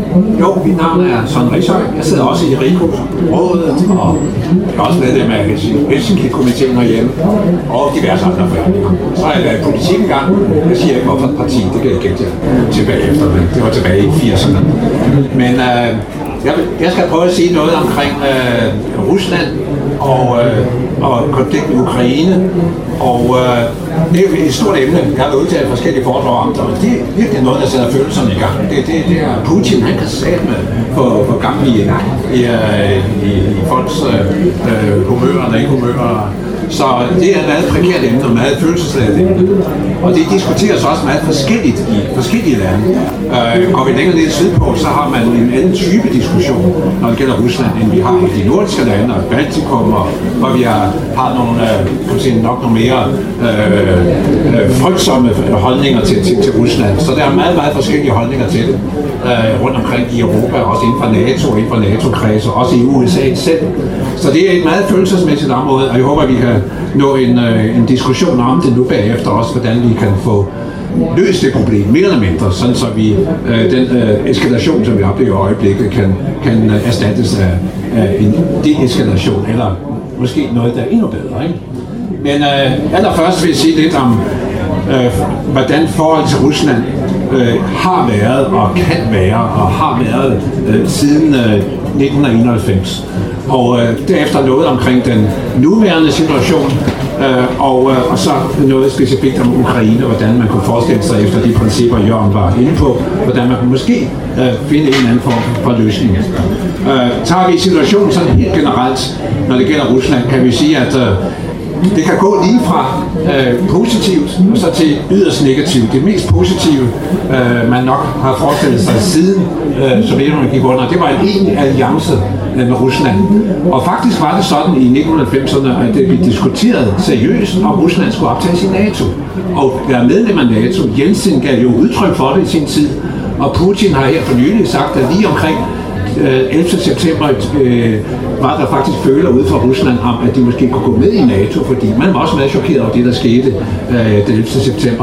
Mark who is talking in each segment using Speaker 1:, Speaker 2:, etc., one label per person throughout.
Speaker 1: Jo, mit navn er Søren Rishøj. Jeg sidder også i Rigsrådet, og jeg er også medlem af Helsinki-komiteen herhjemme, og diverse andre foreninger. Så har jeg været i politik engang. Jeg siger ikke, hvorfor et parti, det kan jeg ikke tilbage efter, men det var tilbage i 80'erne. Men jeg skal prøve at sige noget omkring Rusland og konflikten i Ukraine. Og det er jo et stort emne. Jeg har udtalt forskellige foredrag om det, og det er virkelig noget, der sætter følelserne i gang. Det er Putin, han kan sætte med for gang i folks humører eller ikke humører. Så det er et meget prekært emne og meget følelsesladet emne. Og det diskuteres også meget forskelligt i forskellige lande. Går vi længere ned sydpå, så har man en anden type diskussion, når det gælder Rusland, end vi har i de nordiske lande og Baltikum, hvor vi har nogle mere frygtsomme holdninger til Rusland. Så der er meget, meget forskellige holdninger til det rundt omkring i Europa, også inden for NATO, inden for NATO-kredser, også i USA selv. Så det er et meget følelsesmæssigt område, og jeg håber, at vi kan nå en diskussion om det nu bagefter også, hvordan vi kan få løst det problem, mere eller mindre, sådan så vi den eskalation, som vi oplever i øjeblikket, kan erstattes af en deeskalation, eller måske noget, der er endnu bedre. Ikke? Men allerførst vil jeg sige lidt om, hvordan forholdet til Rusland har været og kan være og har været siden 1991. Og derefter noget omkring den nuværende situation, og så noget specifikt om Ukraine, hvordan man kunne forestille sig efter de principper, Jørgen var inde på, hvordan man kunne måske finde en anden form for løsning. Tager vi situationen sådan helt generelt, når det gælder Rusland, kan vi sige, at det kan gå lige fra positivt og så til yderst negativt. Det mest positive, man nok har forestillet sig siden Sovjetunionen gik under, det var en egentlig alliance med Rusland. Og faktisk var det sådan i 1990'erne, at det blev diskuteret seriøst, om Rusland skulle optages i NATO og være medlem af NATO. Jeltsin gav jo udtryk for det i sin tid, og Putin har her for nylig sagt, at lige omkring 11. september var der faktisk føler ude fra Rusland om, at de måske kunne gå med i NATO, fordi man var også meget chokeret over det, der skete den 11. september.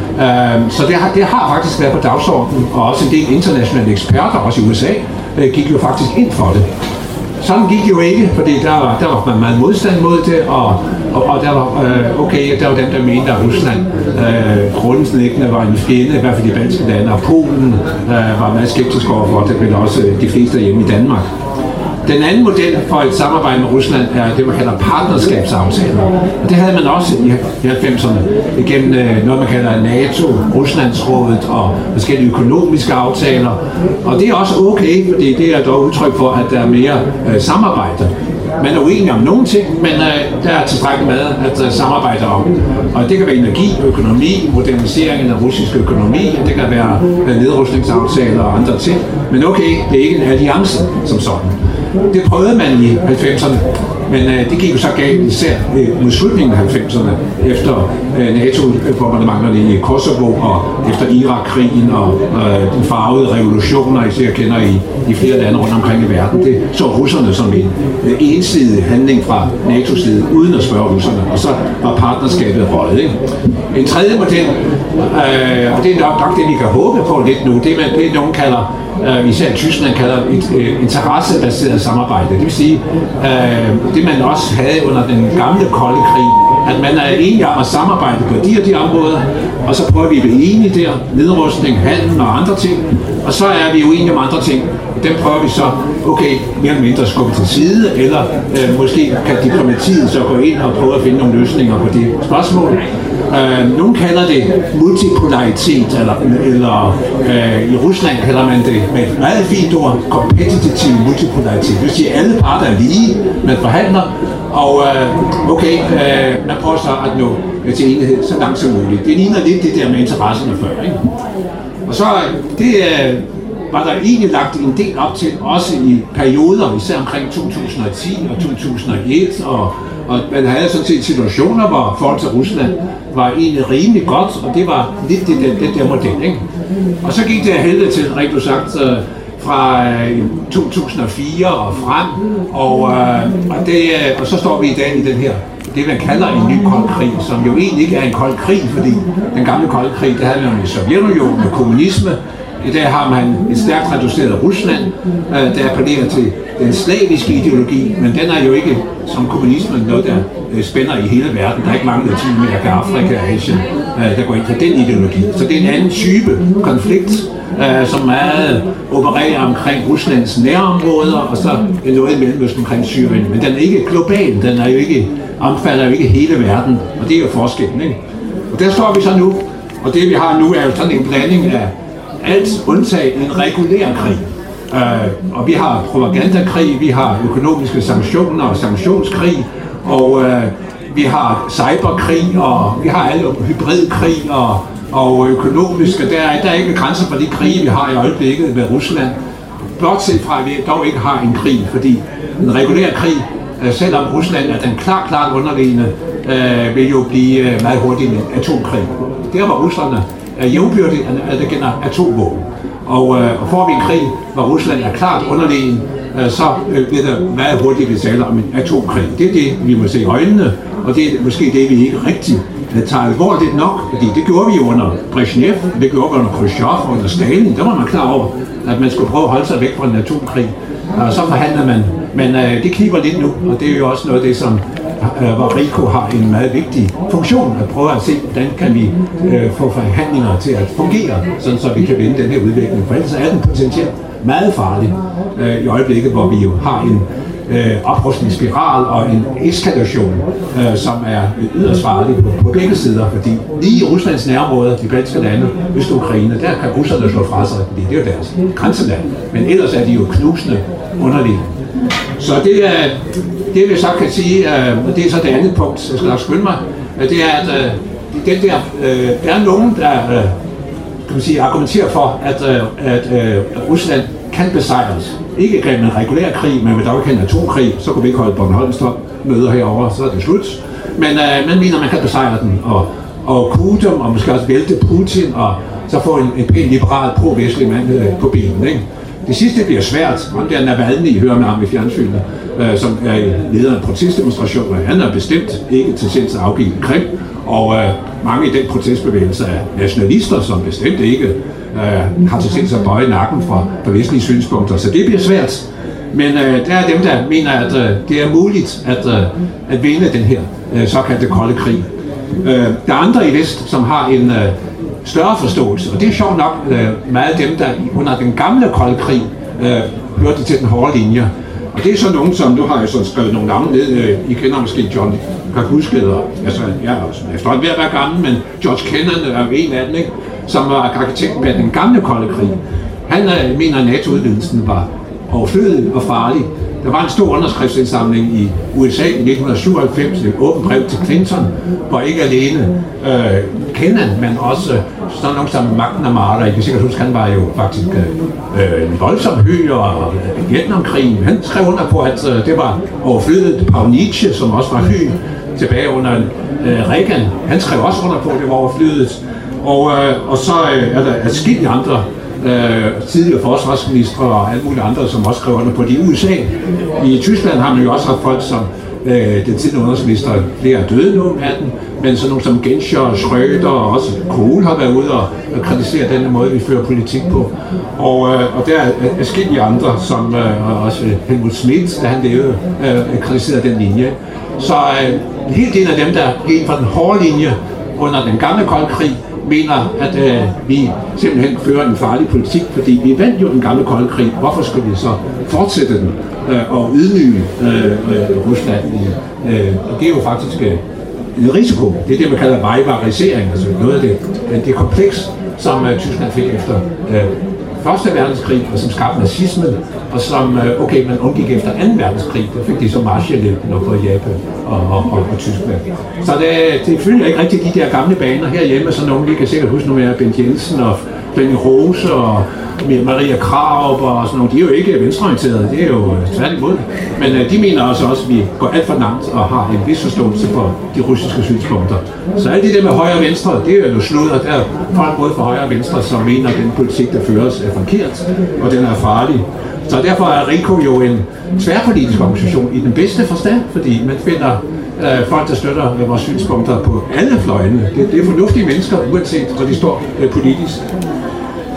Speaker 1: Så det har faktisk været på dagsordenen, og også en del internationale eksperter, også i USA, gik jo faktisk ind for det. Sådan gik jo ikke, fordi der var meget modstand mod det, og der var der var dem, der mente, at Rusland grundlæggende var en fjende, i hvert fald de baltiske lande, og Polen var meget skeptisk overfor, det ville også de fleste hjemme i Danmark. Den anden model for et samarbejde med Rusland er det, man kalder partnerskabsaftaler. Og det havde man også i 90'erne igennem noget, man kalder NATO, Ruslandsrådet og forskellige økonomiske aftaler. Og det er også okay, fordi det er dog udtryk for, at der er mere samarbejde. Man er uenig om nogle ting, men der er tilstrækkeligt med at samarbejde om. Og det kan være energi, økonomi, moderniseringen af russisk økonomi, det kan være nedrustningsaftaler og andre ting. Men okay, det er ikke en alliance som sådan. Det prøvede man i 90'erne, men det gik jo så galt især mod slutningen af 90'erne, efter NATO-bombardementerne i Kosovo og efter Irak-krigen og de farvede revolutioner, især kender i flere lande rundt omkring i verden. Det så russerne som en ensidig handling fra NATO's side, uden at spørge russerne, og så var partnerskabet røget. Ikke? En tredje model, og det er nok det, vi kan håbe på lidt nu, det nogen kalder, især Tyskland kalder et interessebaseret samarbejde. Det vil sige, det man også havde under den gamle kolde krig, at man er enige om at samarbejde på de områder, og så prøver vi at blive enige der, nedrustning, handel og andre ting, og så er vi uenige om andre ting. Dem prøver vi så, mere eller mindre skubbe til side, eller måske kan diplomatiet så gå ind og prøve at finde nogle løsninger på det spørgsmål. Nogle kalder det multipolaritet, eller i Rusland kalder man det med et meget fint ord, kompetitiv multipolaritet. Det vil sige, at alle parter er lige, man forhandler, og man prøver så at nå til enighed så langt som muligt. Det ligner lidt det der med interesserne før, ikke? Og så var der egentlig lagt en del op til, også i perioder, især omkring 2010 og 2001, og man havde sådan set situationer, hvor forhold til Rusland var egentlig rimelig godt, og det var lidt den der model, ikke? Og så gik det af helvede til, rigtig sagt, fra 2004 og frem, og så står vi i dag i den her, det man kalder en ny kold krig, som jo egentlig ikke er en kold krig, fordi den gamle kolde krig, det havde man i Sovjetunionen med kommunisme, I dag har man et stærkt reduceret Rusland, der appellerer til den slaviske ideologi, men den er jo ikke som kommunismen noget, der spænder i hele verden. Der er ikke mange Latinamerika, Afrika og Asien, der går ind for den ideologi. Så det er en anden type konflikt, som meget opererer omkring Ruslands nærområder, og så noget i Mellemøsten omkring Syrien. Men den er ikke global, den er jo ikke, omfatter jo ikke hele verden, og det er jo forskellen, ikke? Og der står vi så nu, og det vi har nu er jo sådan en blanding af alt undtagen en regulær krig. Og vi har propagandakrig, vi har økonomiske sanktioner og sanktionskrig, og vi har cyberkrig, og vi har alle hybridkrig og økonomiske. Der er ikke grænser for de krige, vi har i øjeblikket med Rusland. Bortset fra, at vi dog ikke har en krig, fordi en regulær krig, selvom Rusland er den klart underliggende, vil jo blive meget hurtigt en atomkrig. Der hvor Rusland er jævnbyrdig, er det gælder atomvåben. Og får vi en krig, hvor Rusland er klart underlegen, så bliver det meget hurtigt, vi taler om en atomkrig. Det er det, vi må se i øjnene, og det er måske det, vi ikke rigtig tager alvorligt nok, fordi det gjorde vi under Brezhnev, det gjorde vi under Khrushchev, under Stalin. Der var man klar over, at man skulle prøve at holde sig væk fra en atomkrig. Og så forhandler man, men det kniber lidt nu, og det er jo også noget af det, som hvor RICO har en meget vigtig funktion at prøve at se, hvordan kan vi få forhandlinger til at fungere, sådan så vi kan vende den her udvikling. For ellers er den potentielt meget farlig i øjeblikket, hvor vi jo har en oprustningsspiral og en eskalation, som er yderst farlig på begge sider, fordi lige i Ruslands nærområder, de baltiske lande, Øst-Ukraine, der kan russerne slå fra sig, fordi det er jo deres grænseland, men ellers er de jo knusende underlige. Så det vi så kan sige, og det er så det andet punkt, jeg skal nok skynde mig, det er, at der er nogen, der kan man sige, argumenterer for, at Rusland kan besejres. Ikke gennem en regulær krig, men ved dog ikke en atomkrig, så kunne vi ikke holde Bornholmstop-møder herover, så er det slut. Men man mener, man kan besejre den, og kuge dem, og måske også vælte Putin, og så få en pæn liberal pro-vestlig mand på benen, ikke? Det sidste bliver svært. Ham der Navalny, hører man ham i fjernsynet, som er leder af protestdemonstrationer. Han er bestemt ikke til sinds at afgive Krim, og mange i den protestbevægelse er nationalister, som bestemt ikke har til sinds at bøje nakken for vestlige synspunkter. Så det bliver svært. Men der er dem, der mener, at det er muligt at vinde den her såkaldte kolde krig. Der er andre i vest, som har en større forståelse, og det er sjovt nok meget dem, der under den gamle kolde krig hørte til den hårde linje. Og det er så nogen, som, nu har jeg så skrevet nogle navne ned, I kender måske John Kakuska, altså jeg er efterhånden ved at være gammel, men George Kennan er en af dem, ikke? Som var arkitekten bag den gamle kolde krig. Han mener, at NATO-udvidelsen var overflødig og farlig. Der var en stor underskriftsindsamling i USA i 1997, et åbent brev til Clinton, hvor ikke alene Kennan, men også sådan nogen som McNamara, jeg kan sikkert huske, han var jo faktisk en voldsom højre og Vietnamkrigen. Han skrev under på, at det var overflødigt. Paul Nietzsche, som også var høj tilbage under Reagan, han skrev også under på, at det var overflødigt. Og så er der adskillige andre tidligere forsvarsministre og alle mulige andre, som også skrev under på det i USA. I Tyskland har man jo også haft folk som den tidligere udenrigsminister, flere er døde nu af den, men sådan nogle som Genscher og Schröder og også Kohl har været ude og kritisere den måde, vi fører politik på. Og der er adskillige andre, som også Helmut Schmidt, da han levede, kritiserede den linje. Så en hel del af dem, der gik fra den hårde linje under den gamle kolde krig, mener, at vi simpelthen fører en farlig politik, fordi vi vandt jo den gamle kolde krig. Hvorfor skulle vi så fortsætte den og ydmyge Rusland? Og det er jo faktisk en risiko. Det er det, man kalder vejvarisering, altså noget af det kompleks, som Tyskland fik efter Første verdenskrig, og som skabte nazismen, og som, man undgik efter 2. verdenskrig. Der fik de så Marshallhjælpen og både Japan og Tyskland. Så det følger ikke rigtig de der gamle baner herhjemme, så nogen, vi kan sikkert huske nogle af Bent Jensen og Benny Rose og Maria Krarup og sådan nogle. De er jo ikke venstreorienterede, det er jo tværtimod. Men de mener også, at vi går alt for langt og har en vis forståelse for de russiske synspunkter. Så alt det der med højre og venstre, det er jo sludder. Der er folk både for højre og venstre, som mener, at den politik, der føres, er forkert, og den er farlig. Så derfor er RICO jo en tværpolitisk organisation i den bedste forstand, fordi man finder folk, der støtter vores synspunkter på alle fløjene. Det er fornuftige mennesker, uanset hvor de står politisk.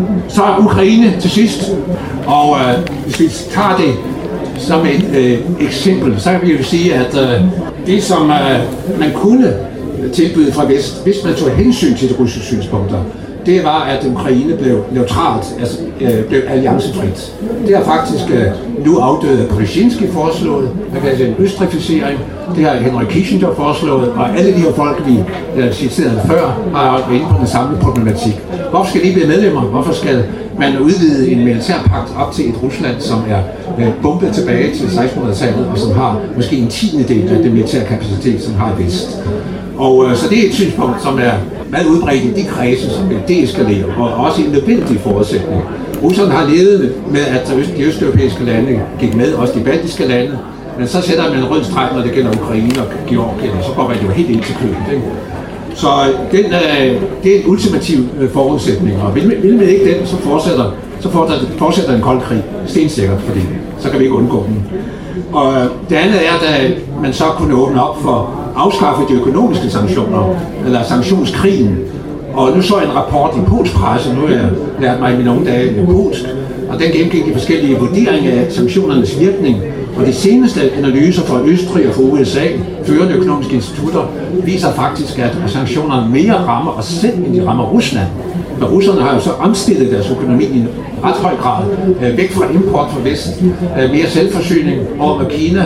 Speaker 1: Så er Ukraine til sidst, og hvis vi tager det som et eksempel, så kan vi jo sige, at det som man kunne tilbyde fra vest, hvis man tog hensyn til de russiske synspunkter, det var, at Ukraine blev neutralt, altså blev alliancefrit. Det har faktisk nu afdøde Brzezinski foreslået, man kan sige en østrificering, det har Henry Kissinger foreslået, og alle de her folk, vi citerede før, har været inde på den samme problematik. Hvorfor skal de blive medlemmer? Hvorfor skal man udvide en militærpagt op til et Rusland, som er bumpet tilbage til 1600-tallet, og som har måske en tiendedel af det militære kapacitet, som har vest? Og så det er et synspunkt, som er meget udbredt i de kredse, som vil deeskalere, og også en nødvendig forudsætning. Russerne har levet med, at de østeuropæiske lande gik med, også de baltiske lande, men så sætter man en rød streg, når det gælder Ukraine og Georgien, og så går man jo helt ind til købet. Ikke? Så det er en ultimativ forudsætning, og vil man ikke den, så fortsætter en kold krig, stensikkert, fordi så kan vi ikke undgå den. Og det andet er, at man så kunne åbne op for afskaffe de økonomiske sanktioner, eller sanktionskrigen. Og nu så jeg en rapport i polsk presse, nu har jeg lært mig i mine unge dage med polsk, og den gennemgik de forskellige vurderinger af sanktionernes virkning. Og de seneste analyser fra Østrig og fra USA, førende økonomiske institutter, viser faktisk, at sanktionerne mere rammer os selv, end de rammer Rusland. Men russerne har jo så omstillet deres økonomi i en ret høj grad, væk fra import fra vest, mere selvforsyning over med Kina.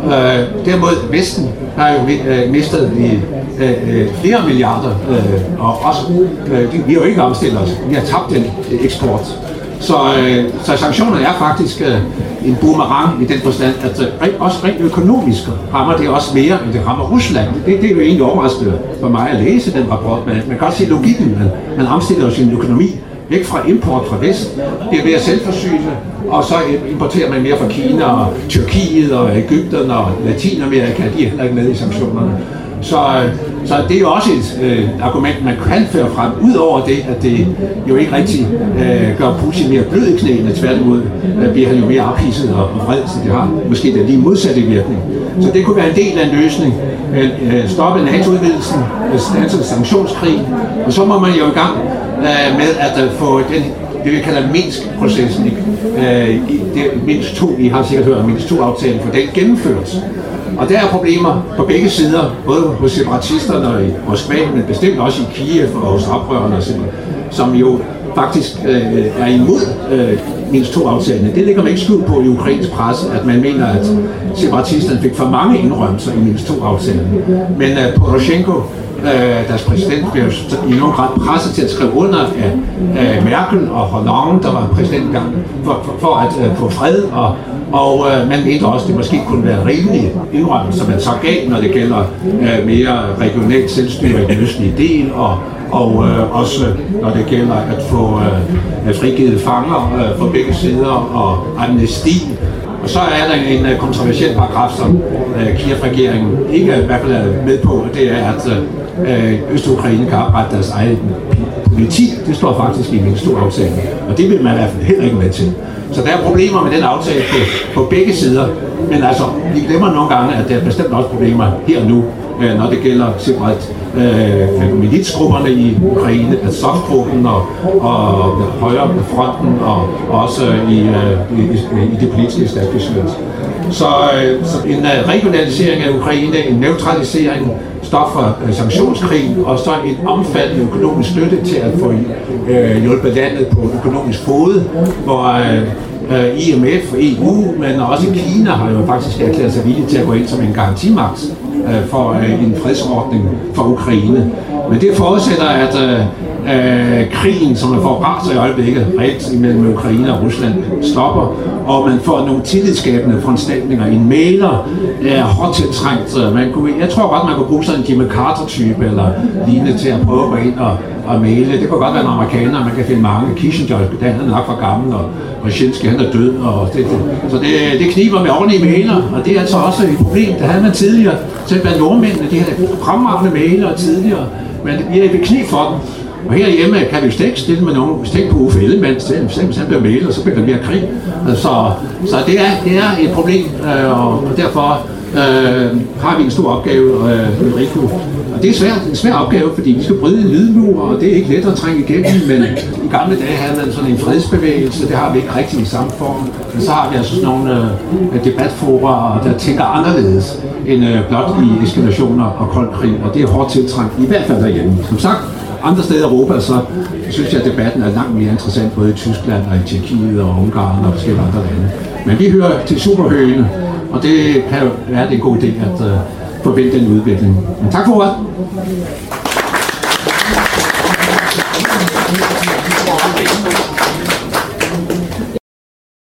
Speaker 1: Derimod Vesten har jo mistet flere milliarder, og også, vi har jo ikke omstillet os, vi har tabt den eksport. Så sanktionerne er faktisk en boomerang i den forstand, at også rent økonomisk rammer det også mere, end det rammer Rusland. Det er jo egentlig overraskende for mig at læse den rapport, men man kan også se logikken, man omstiller jo sin økonomi væk fra import fra vest, det er mere selvforsynende, og så importerer man mere fra Kina og Tyrkiet og Egypten og Latinamerika, de er heller ikke med i sanktionerne. Så det er jo også et argument, man kan føre frem, udover det, at det jo ikke rigtig gør Putin mere blød i knæene, tværtimod bliver han jo mere ophidset og vred, så det har måske den lige modsatte virkning. Så det kunne være en del af en løsning. Stoppe NATO-udvidelsen, standse sanktionskrig, og så må man jo i gang med at få den, det vi kalder Minsk-processen, Minsk 2, I har sikkert hørt om Minsk 2-aftalen, for den gennemføres. Og der er problemer på begge sider, både hos separatisterne i Moskva, men bestemt også i Kiev og hos oprørerne, som jo faktisk er imod Minsk 2-aftalen. Det ligger man ikke skjult på i ukrainsk presse, at man mener, at separatisterne fik for mange indrømmelser i Minsk 2-aftalen. Men Poroshenko, deres præsident, blev i nogen grad presset til at skrive under af Merkel og Hollande, der var præsident engang, for at få fred, og man mente også, at det måske kunne være rimelige indrømmelser, man så gav, når det gælder mere regionalt selvstyre i den østlige del, og også når det gælder at få frigivet fanger på begge sider og amnesti. Og så er der en kontroversiel paragraf, som Kiev-regeringen ikke i hvert fald er med på, og det er, at Øst-Ukraine kan oprette deres eget politi. Det står faktisk i Minsk 2-aftalen, og det vil man i hvert fald heller ikke med til. Så der er problemer med den aftale på begge sider, men altså, vi glemmer nogle gange, at der er bestemt også problemer her nu, når det gælder simpelthen militsgrupperne i Ukraine, Azov-gruppen og højre fronten, og også i det politiske establishment. Så en regionalisering af Ukraine, en neutralisering, stop for sanktionskrig, og så en omfattende økonomisk støtte til at få hjulpet landet på økonomisk fod, hvor IMF, EU, men også Kina har jo faktisk erklæret sig villige til at gå ind som en garantimagt for en fredsordning for Ukraine. Men det forudsætter, at krigen, som man får raser i øjeblikket, reelt imellem Ukraine og Rusland, stopper, og man får nogle tillidsskabende foranstaltninger. En mægler er hårdt tiltrængt. Jeg tror godt, man kunne bruge sådan en Jimmy Carter-type eller lignende til at prøve at gå ind og mægle. Det kunne godt være en amerikaner, man kan finde mange. Kissinger, der er nok for gammel, og Brzezinski, han er død. Så det kniber med ordentlige mægler, og det er altså også et problem. Det havde man tidligere, selv blandt nordmændene, de havde fremragende mæglere tidligere, men vi er ved knib for dem. Og herhjemme kan vi jo ikke stille med nogen, hvis ikke på Uffe Ellemann, hvis han bliver mælet, så bliver der mere krig. Så det er et problem, og derfor har vi en stor opgave, Ulriko. Og det er en svær opgave, fordi vi skal bryde en lydmur, og det er ikke let at trænge igennem, men i gamle dage havde man sådan en fredsbevægelse, det har vi ikke rigtig i samme form. Men så har vi altså sådan nogle debatforer, der tænker anderledes end blot i eskalationer og kold krig, og det er hårdt tiltrængt, i hvert fald derhjemme. Som sagt, andre steder i Europa, så synes jeg, at debatten er langt mere interessant, både i Tyskland og i Tjekkiet og Ungarn og forskellige andre lande. Men vi hører til superhøjene, og det kan jo være en god idé at forvente den udvikling. Men tak for ordet.